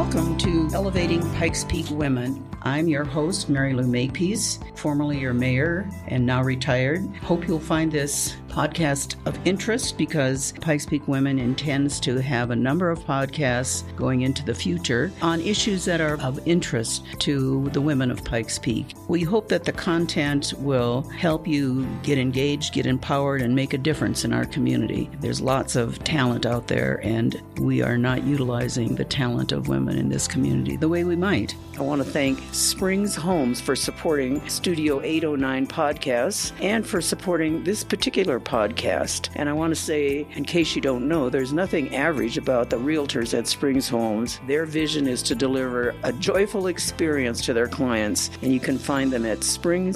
Welcome to Elevating Pikes Peak Women. I'm your host, Mary Lou Makepeace, formerly your mayor and now retired. Hope you'll find this podcast of interest because Pikes Peak Women intends to have a number of podcasts going into the future on issues that are of interest to the women of Pikes Peak. We hope that the content will help you get engaged, get empowered, and make a difference in our community. There's lots of talent out there, and we are not utilizing the talent of women in this community the way we might. I want to thank Springs Homes for supporting Studio 809 podcasts and for supporting this particular podcast. And I want to say, in case you don't know, there's nothing average about the realtors at Springs Homes. Their vision is to deliver a joyful experience to their clients, and you can find them at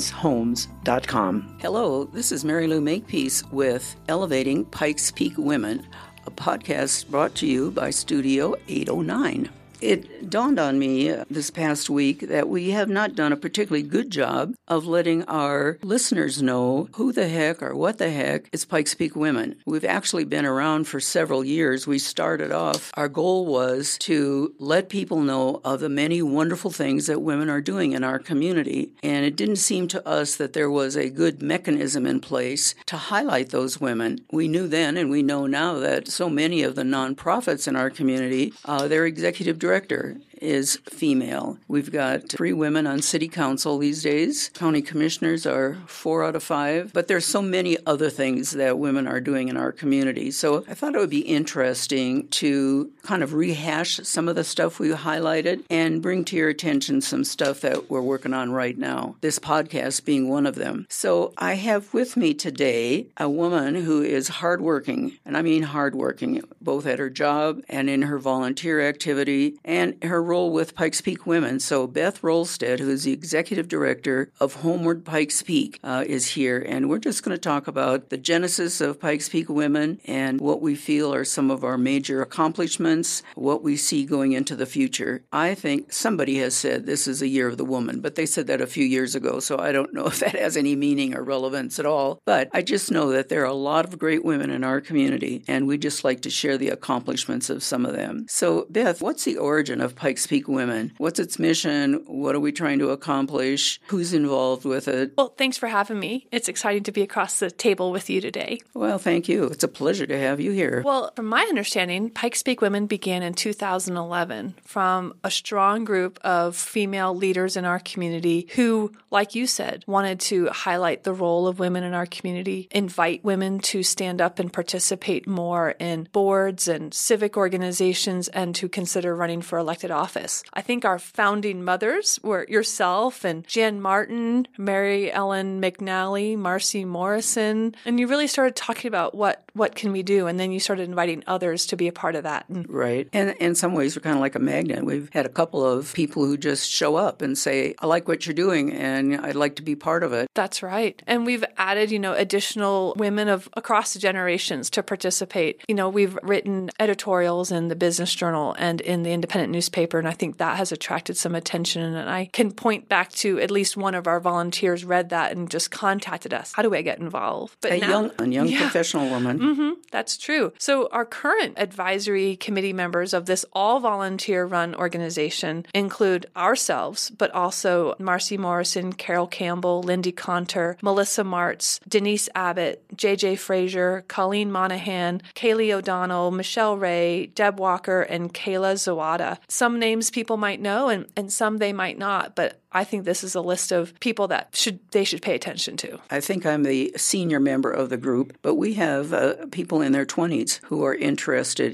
springshomes.com. Hello, this is Mary Lou Makepeace with Elevating Pikes Peak Women, a podcast brought to you by Studio 809. It dawned on me this past week that we have not done a particularly good job of letting our listeners know who the heck or what the heck is Pikes Peak Women. We've actually been around for several years. We started off, our goal was to let people know of the many wonderful things that women are doing in our community. And it didn't seem to us that there was a good mechanism in place to highlight those women. We knew then and we know now that so many of the nonprofits in our community, their executive director is female. We've got 3 women on city council these days. County commissioners are 4 out of 5. But there's so many other things that women are doing in our community. So I thought it would be interesting to kind of rehash some of the stuff we highlighted and bring to your attention some stuff that we're working on right now, this podcast being one of them. So I have with me today a woman who is hardworking, and I mean hardworking, both at her job and in her volunteer activity and her role with Pikes Peak Women. So Beth Rolstead, who is the executive director of Homeward Pikes Peak, is here. And we're just going to talk about the genesis of Pikes Peak Women and what we feel are some of our major accomplishments, what we see going into the future. I think somebody has said this is a year of the woman, but they said that a few years ago, so I don't know if that has any meaning or relevance at all. But I just know that there are a lot of great women in our community, and we just like to share the accomplishments of some of them. So Beth, what's the origin of Pikes Peak Women? What's its mission? What are we trying to accomplish? Who's involved with it? Well, thanks for having me. It's exciting to be across the table with you today. Well, thank you. It's a pleasure to have you here. Well, from my understanding, Pikes Peak Women began in 2011 from a strong group of female leaders in our community who, like you said, wanted to highlight the role of women in our community, invite women to stand up and participate more in boards and civic organizations, and to consider running for elected office. I think our founding mothers were yourself and Jan Martin, Mary Ellen McNally, Marcy Morrison, and you really started talking about what can we do, and then you started inviting others to be a part of that. Right. And in some ways, we're kind of like a magnet. We've had a couple of people who just show up and say, I like what you're doing, and I'd like to be part of it. That's right. And we've added, additional women of across the generations to participate. We've written editorials in the Business Journal and in the Independent newspaper, and I think that has attracted some attention. And I can point back to at least one of our volunteers read that and just contacted us. How do I get involved? But a young professional woman. Mm-hmm, that's true. So our current advisory committee members of this all-volunteer-run organization include ourselves, but also Marcy Morrison, Carol Campbell, Lindy Conter, Melissa Martz, Denise Abbott, J.J. Frazier, Colleen Monahan, Kaylee O'Donnell, Michelle Ray, Deb Walker, and Kayla Zawada. Some names people might know and some they might not, but I think this is a list of people that they should pay attention to. I think I'm the senior member of the group, but we have people in their 20s who are interested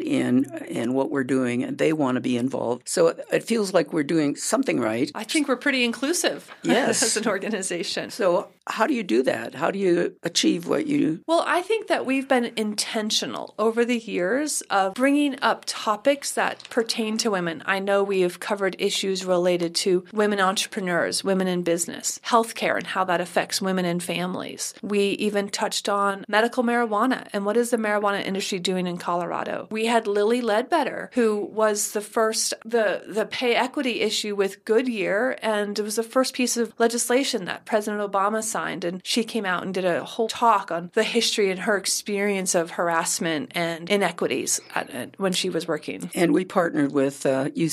in what we're doing, and they want to be involved. So it feels like we're doing something right. I think we're pretty inclusive as an organization. So how do you do that? How do you achieve what you... Well, I think that we've been intentional over the years of bringing up topics that pertain to women. I know we have covered issues related to women entrepreneurs, women in business, healthcare and how that affects women and families. We even touched on medical marijuana and what is the marijuana industry doing in Colorado. We had Lilly Ledbetter, who was the first, the pay equity issue with Goodyear, and it was the first piece of legislation that President Obama signed, and she came out and did a whole talk on the history and her experience of harassment and inequities when she was working. And we partnered with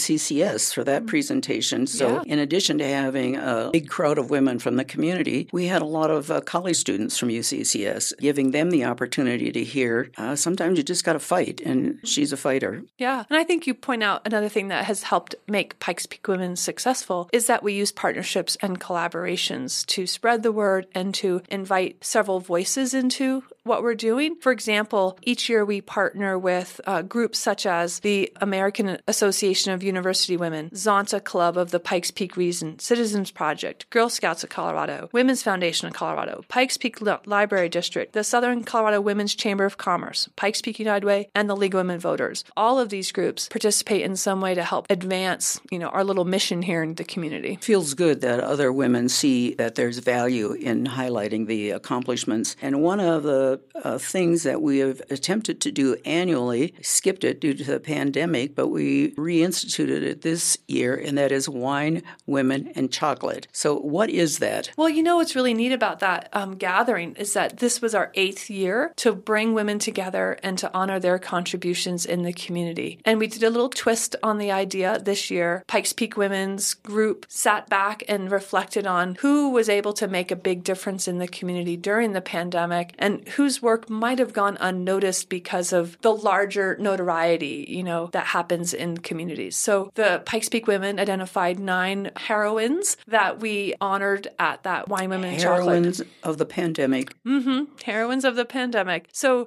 UCCS for that presentation. So in addition to having a big crowd of women from the community, we had a lot of college students from UCCS, giving them the opportunity to hear, sometimes you just got to fight, and she's a fighter. Yeah. And I think you point out another thing that has helped make Pikes Peak Women successful is that we use partnerships and collaborations to spread the word and to invite several voices into what we're doing. For example, each year we partner with groups such as the American Association of University Women, Zonta Club of the Pikes Peak Region, Citizens Project, Girl Scouts of Colorado, Women's Foundation of Colorado, Pikes Peak Library District, the Southern Colorado Women's Chamber of Commerce, Pikes Peak United Way, and the League of Women Voters. All of these groups participate in some way to help advance, our little mission here in the community. Feels good that other women see that there's value in highlighting the accomplishments. And one of the things that we have attempted to do annually, skipped it due to the pandemic, but we reinstituted it this year, and that is Wine, Women, and Chocolate. So what is that? Well, what's really neat about that gathering is that this was our 8th year to bring women together and to honor their contributions in the community. And we did a little twist on the idea this year. Pikes Peak Women's group sat back and reflected on who was able to make a big difference in the community during the pandemic and whose work might have gone unnoticed because of the larger notoriety, that happens in communities. So the Pikes Peak Women identified 9 heroines that we honored at that Wine, Women, and Chocolate. Heroines of the pandemic. Heroines of the pandemic. So,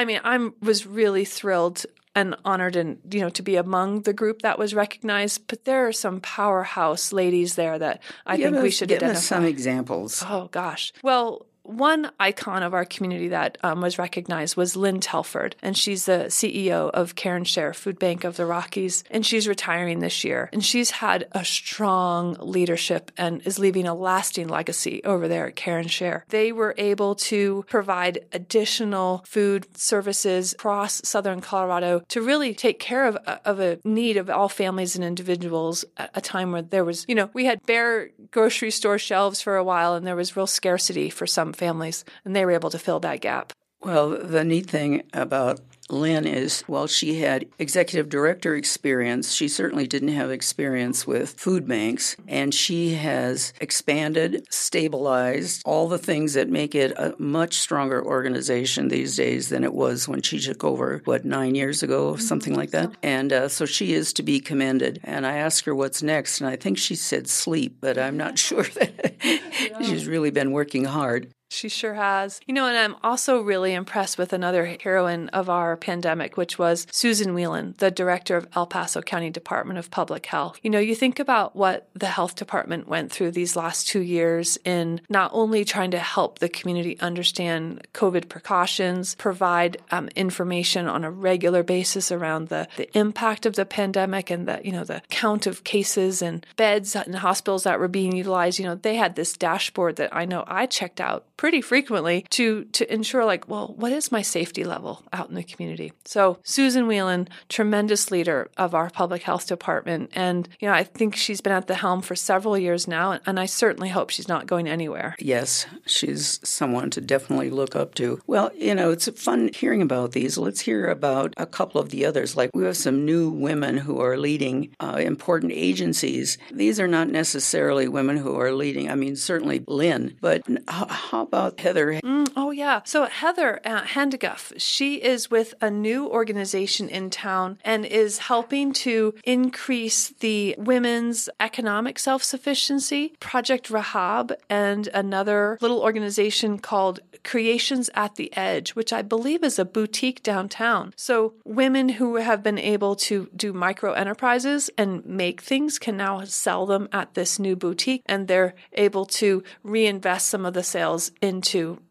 I was really thrilled and honored and, to be among the group that was recognized. But there are some powerhouse ladies there that I think we should identify. Give us some examples. Oh, gosh. Well, one icon of our community that was recognized was Lynn Telford, and she's the CEO of Care and Share Food Bank of the Rockies, and she's retiring this year. And she's had a strong leadership and is leaving a lasting legacy over there at Care and Share. They were able to provide additional food services across Southern Colorado to really take care of a need of all families and individuals at a time where there was, we had bare grocery store shelves for a while, and there was real scarcity for some families, and they were able to fill that gap. Well, the neat thing about Lynn is, while she had executive director experience, she certainly didn't have experience with food banks, and she has expanded, stabilized, all the things that make it a much stronger organization these days than it was when she took over, 9 years ago, something like that. And so she is to be commended. And I asked her what's next, and I think she said sleep, but I'm not sure that she's really been working hard. She sure has. And I'm also really impressed with another heroine of our pandemic, which was Susan Whelan, the director of El Paso County Department of Public Health. You think about what the health department went through these last 2 years in not only trying to help the community understand COVID precautions, provide information on a regular basis around the impact of the pandemic and the count of cases and beds in hospitals that were being utilized. They had this dashboard that I know I checked out pretty frequently to ensure what is my safety level out in the community? So Susan Whelan, tremendous leader of our public health department. And, I think she's been at the helm for several years now, and I certainly hope she's not going anywhere. Yes, she's someone to definitely look up to. Well, it's fun hearing about these. Let's hear about a couple of the others. We have some new women who are leading important agencies. These are not necessarily women who are leading, certainly Lynn, but how about Heather? Oh, yeah. So Heather Handeguff, she is with a new organization in town and is helping to increase the women's economic self-sufficiency, Project Rahab, and another little organization called Creations at the Edge, which I believe is a boutique downtown. So women who have been able to do micro enterprises and make things can now sell them at this new boutique, and they're able to reinvest some of the sales into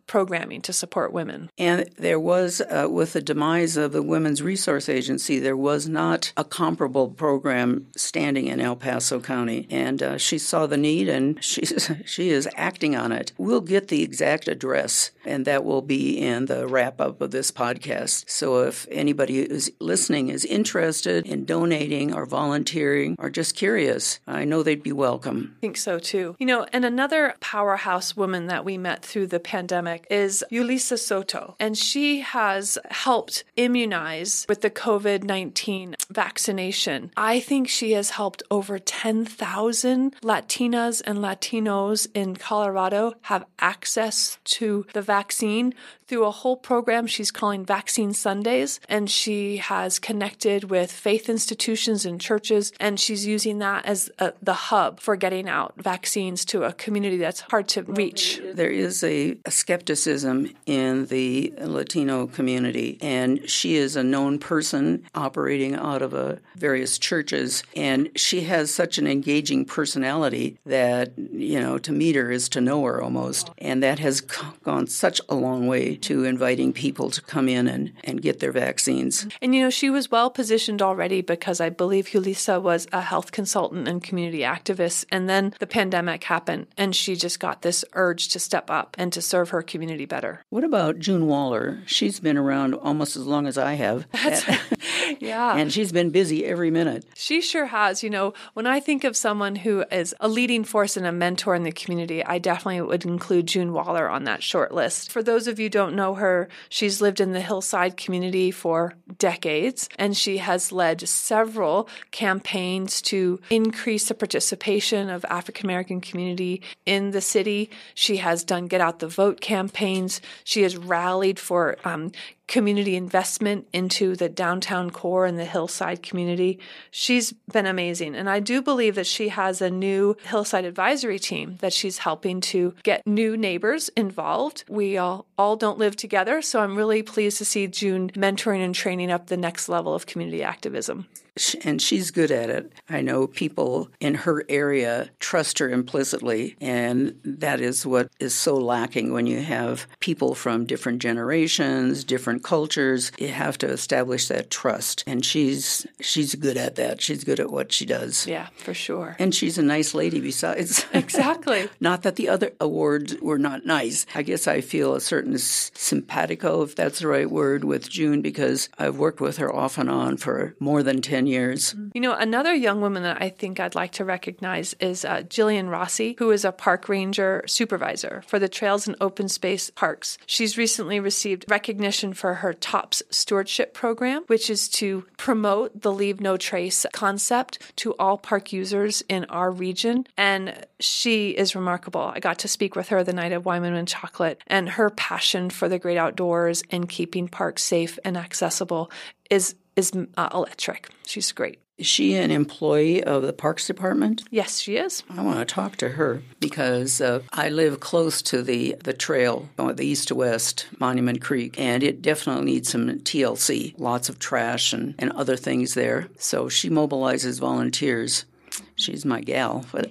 programming to support women. And there was, with the demise of the Women's Resource Agency, there was not a comparable program standing in El Paso County. And she saw the need, and she is acting on it. We'll get the exact address, and that will be in the wrap-up of this podcast. So if anybody who's listening is interested in donating or volunteering or just curious, I know they'd be welcome. I think so, too. And another powerhouse woman that we met through the pandemic is Yulisa Soto, and she has helped immunize with the COVID-19 vaccination. I think she has helped over 10,000 Latinas and Latinos in Colorado have access to the vaccine through a whole program she's calling Vaccine Sundays, and she has connected with faith institutions and churches, and she's using that as the hub for getting out vaccines to a community that's hard to reach. There is a skepticism in the Latino community, and she is a known person operating out of various churches, and she has such an engaging personality that, to meet her is to know her almost, and that has gone such a long way to inviting people to come in and get their vaccines. And, she was well positioned already because I believe Yulisa was a health consultant and community activist, and then the pandemic happened, and she just got this urge to step up and to serve her community better. What about June Waller? She's been around almost as long as I have. Yeah. And she's been busy every minute. She sure has. When I think of someone who is a leading force and a mentor in the community, I definitely would include June Waller on that short list. For those of you who don't know her, she's lived in the Hillside community for decades, and she has led several campaigns to increase the participation of African American community in the city. She has done Get Out the Vote campaigns. She has rallied for community investment into the downtown core and the Hillside community. She's been amazing. And I do believe that she has a new Hillside advisory team that she's helping to get new neighbors involved. We all don't live together, so I'm really pleased to see June mentoring and training up the next level of community activism. And she's good at it. I know people in her area trust her implicitly, and that is what is so lacking when you have people from different generations, different cultures. You have to establish that trust, and she's good at that. She's good at what she does. Yeah, for sure. And she's a nice lady besides. Exactly. Not that the other awards were not nice. I guess I feel a certain simpatico, if that's the right word, with June because I've worked with her off and on for more than 10 years. Another young woman that I think I'd like to recognize is Jillian Rossi, who is a park ranger supervisor for the Trails and Open Space Parks. She's recently received recognition for her TOPS stewardship program, which is to promote the Leave No Trace concept to all park users in our region. And she is remarkable. I got to speak with her the night of Wine and Chocolate, and her passion for the great outdoors and keeping parks safe and accessible is electric. She's great. Is she an employee of the Parks Department? Yes, she is. I want to talk to her because I live close to the trail, the east to west, Monument Creek, and it definitely needs some TLC, lots of trash and other things there. So she mobilizes volunteers. She's my gal, but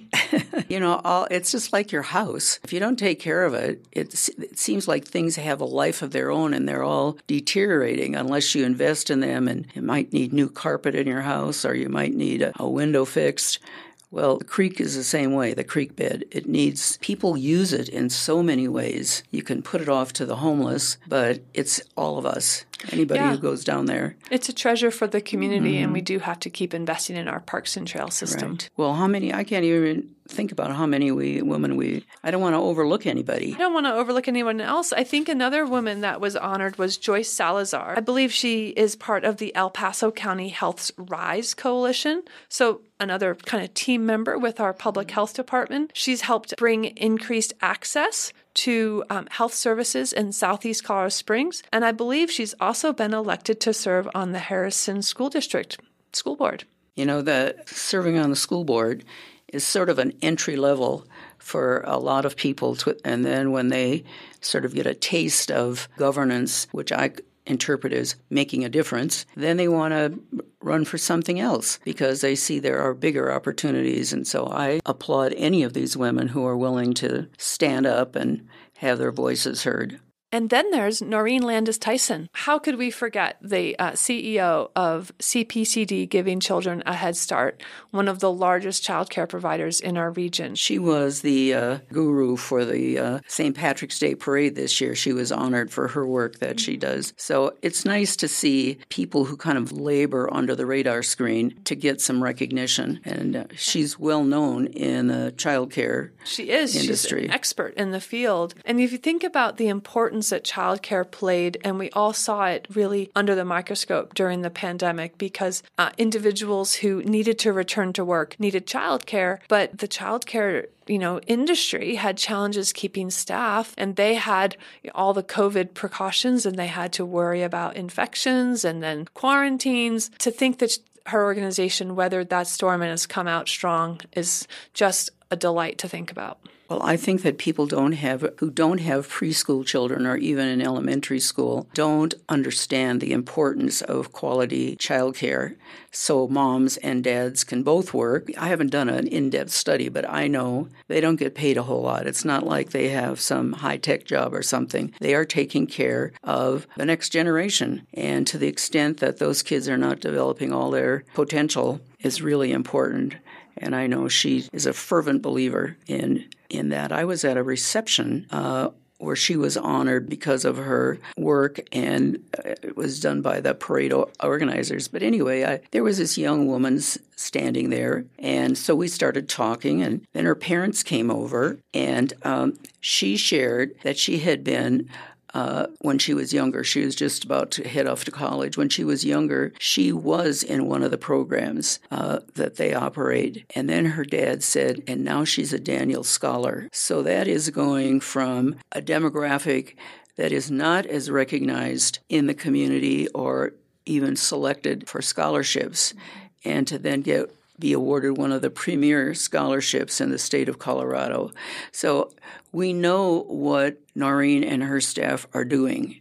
it's just like your house. If you don't take care of it, it seems like things have a life of their own and they're all deteriorating unless you invest in them. And you might need new carpet in your house, or you might need a window fixed. Well, the creek is the same way, the creek bed. It needs, people use it in so many ways. You can put it off to the homeless, but it's all of us. Anybody who goes down there. It's a treasure for the community, and we do have to keep investing in our parks and trail system. Right. Well, I can't even think about how many women I don't want to overlook anybody. I don't want to overlook anyone else. I think another woman that was honored was Joyce Salazar. I believe she is part of the El Paso County Health's RISE Coalition. So another kind of team member with our public health department. She's helped bring increased access to health services in Southeast Colorado Springs. And I believe she's also been elected to serve on the Harrison School District School Board. The serving on the school board is sort of an entry level for a lot of people. And then when they sort of get a taste of governance, which I interpret as making a difference, then they want to run for something else because they see there are bigger opportunities. And so I applaud any of these women who are willing to stand up and have their voices heard. And then there's Noreen Landis Tyson. How could we forget the CEO of CPCD Giving Children a Head Start, one of the largest childcare providers in our region? She was the guru for the St. Patrick's Day Parade this year. She was honored for her work that she does. So it's nice to see people who kind of labor under the radar screen to get some recognition. And she's well known in the childcare industry. She's an expert in the field. And if you think about the importance that childcare played, and we all saw it really under the microscope during the pandemic, because individuals who needed to return to work needed childcare, but the childcare industry had challenges keeping staff, and they had all the COVID precautions, and they had to worry about infections and then quarantines. To think that her organization weathered that storm and has come out strong is just a delight to think about. Well, I think that people who don't have preschool children or even in elementary school don't understand the importance of quality childcare so moms and dads can both work. I haven't done an in-depth study, but I know they don't get paid a whole lot. It's not like they have some high-tech job or something. They are taking care of the next generation, and to the extent that those kids are not developing all their potential is really important. And I know she is a fervent believer in that. I was at a reception where she was honored because of her work, and it was done by the parade organizers. But anyway, there was this young woman standing there, and so we started talking, and then her parents came over, and she shared that she had been when she was younger. She was just about to head off to college. When she was younger, she was in one of the programs that they operate. And then her dad said, and now she's a Daniel Scholar. So that is going from a demographic that is not as recognized in the community or even selected for scholarships, and to then be awarded one of the premier scholarships in the state of Colorado. So we know what Noreen and her staff are doing.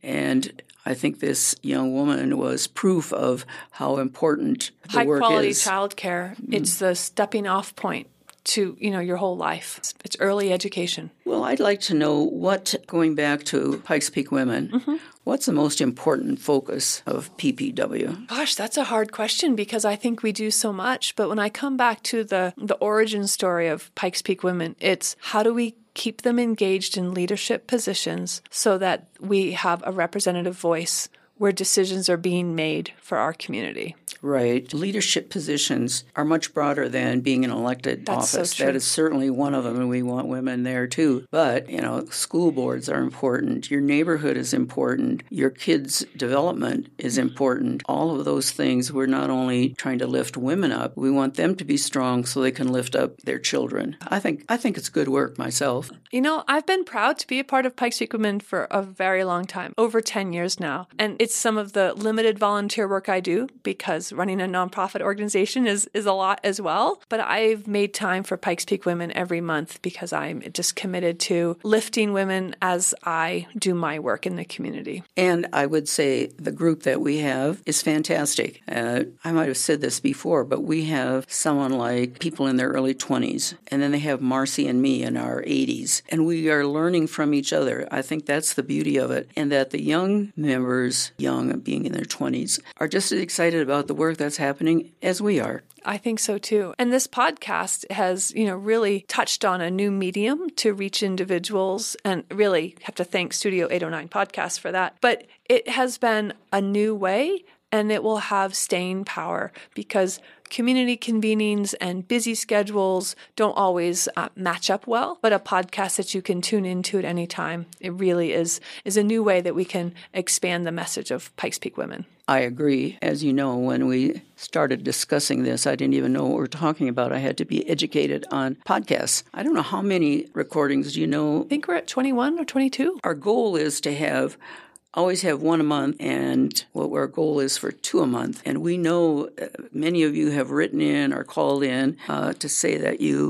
And I think this young woman was proof of how important the work is. High-quality childcare, it's the stepping-off point to, your whole life. It's early education. Well, I'd like to know going back to Pikes Peak Women, what's the most important focus of PPW? Gosh, that's a hard question because I think we do so much. But when I come back to the origin story of Pikes Peak Women, it's how do we keep them engaged in leadership positions so that we have a representative voice where decisions are being made for our community. Right. Leadership positions are much broader than being an elected office. So that is certainly one of them, and we want women there too. But, school boards are important. Your neighborhood is important. Your kids' development is important. All of those things, we're not only trying to lift women up, we want them to be strong so they can lift up their children. I think it's good work myself. I've been proud to be a part of Pikes Peak Women for a very long time, over 10 years now. And it's some of the limited volunteer work I do because running a nonprofit organization is a lot as well. But I've made time for Pikes Peak Women every month because I'm just committed to lifting women as I do my work in the community. And I would say the group that we have is fantastic. I might have said this before, but we have someone like people in their early 20s, and then they have Marcy and me in our 80s. And we are learning from each other. I think that's the beauty of it. And that the young members, young being in their 20s, are just as excited about the work that's happening as we are. I think so too. And this podcast has, really touched on a new medium to reach individuals, and really have to thank Studio 809 Podcast for that. But it has been a new way, and it will have staying power because community convenings and busy schedules don't always match up well, but a podcast that you can tune into at any time, it really is a new way that we can expand the message of Pikes Peak Women. I agree. As you know, when we started discussing this, I didn't even know what we were talking about. I had to be educated on podcasts. I don't know how many recordings, do you know? I think we're at 21 or 22. Our goal is to always have one a month, and what our goal is for 2 a month. And we know many of you have written in or called in to say that you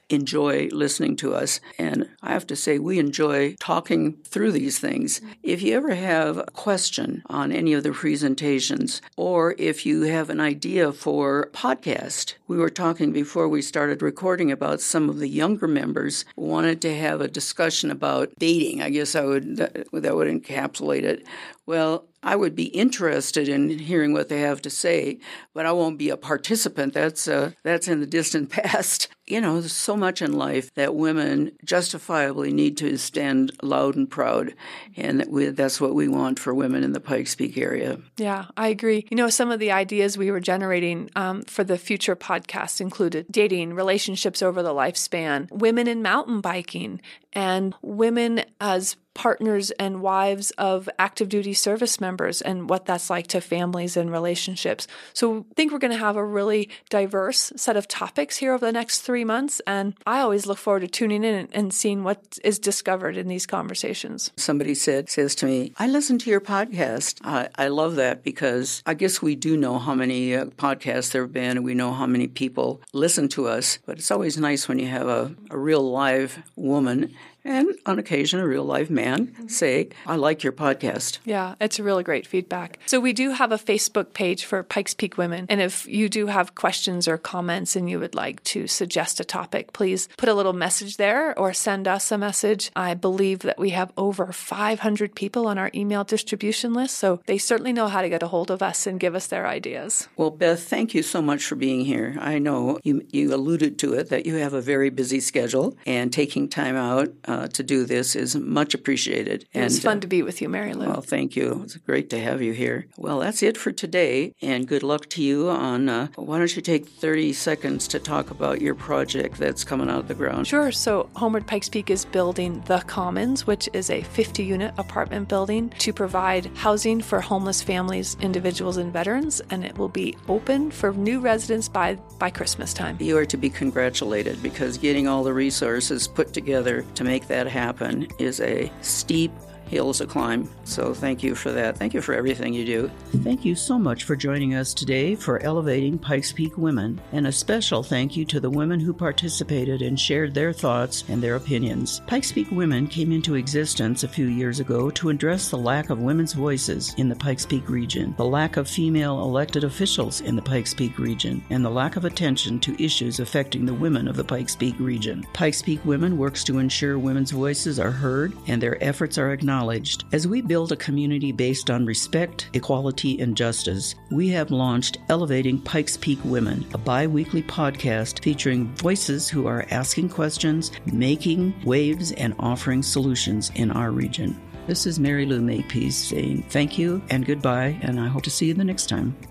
enjoy listening to us. And I have to say, we enjoy talking through these things. If you ever have a question on any of the presentations, or if you have an idea for a podcast, we were talking before we started recording about some of the younger members wanted to have a discussion about dating. I guess that would encapsulate it. Well, I would be interested in hearing what they have to say, but I won't be a participant. That's in the distant past. There's so much in life that women justifiably need to stand loud and proud, and that's what we want for women in the Pikes Peak area. Yeah, I agree. Some of the ideas we were generating for the future podcast included dating, relationships over the lifespan, women in mountain biking, and women as partners and wives of active duty service members and what that's like to families and relationships. So I think we're going to have a really diverse set of topics here over the next 3 months. And I always look forward to tuning in and seeing what is discovered in these conversations. Somebody says to me, I listen to your podcast. I love that because I guess we do know how many podcasts there have been and we know how many people listen to us. But it's always nice when you have a real live woman and on occasion a real live man say, I like your podcast. Yeah, it's really great feedback. So we do have a Facebook page for Pikes Peak Women. And if you do have questions or comments and you would like to suggest a topic, please put a little message there or send us a message. I believe that we have over 500 people on our email distribution list, so they certainly know how to get a hold of us and give us their ideas. Well, Beth, thank you so much for being here. I know you alluded to it, that you have a very busy schedule, and taking time out to do this is much appreciated. It was fun to be with you, Mary Lou. Well, thank you. It's great to have you here. Well, that's it for today, and good luck to you on, why don't you take 30 seconds to talk about your project that's coming out of the ground? Sure. So Homeward Pikes Peak is building The Commons, which is a 50-unit apartment building to provide housing for homeless families, individuals, and veterans, and it will be open for new residents by Christmas time. You are to be congratulated because getting all the resources put together to make that happen is a steep hill to climb. So thank you for that. Thank you for everything you do. Thank you so much for joining us today for Elevating Pikes Peak Women. And a special thank you to the women who participated and shared their thoughts and their opinions. Pikes Peak Women came into existence a few years ago to address the lack of women's voices in the Pikes Peak region, the lack of female elected officials in the Pikes Peak region, and the lack of attention to issues affecting the women of the Pikes Peak region. Pikes Peak Women works to ensure women's voices are heard and their efforts are acknowledged. As we build a community based on respect, equality, and justice, we have launched Elevating Pikes Peak Women, a bi-weekly podcast featuring voices who are asking questions, making waves, and offering solutions in our region. This is Mary Lou Makepeace saying thank you and goodbye, and I hope to see you the next time.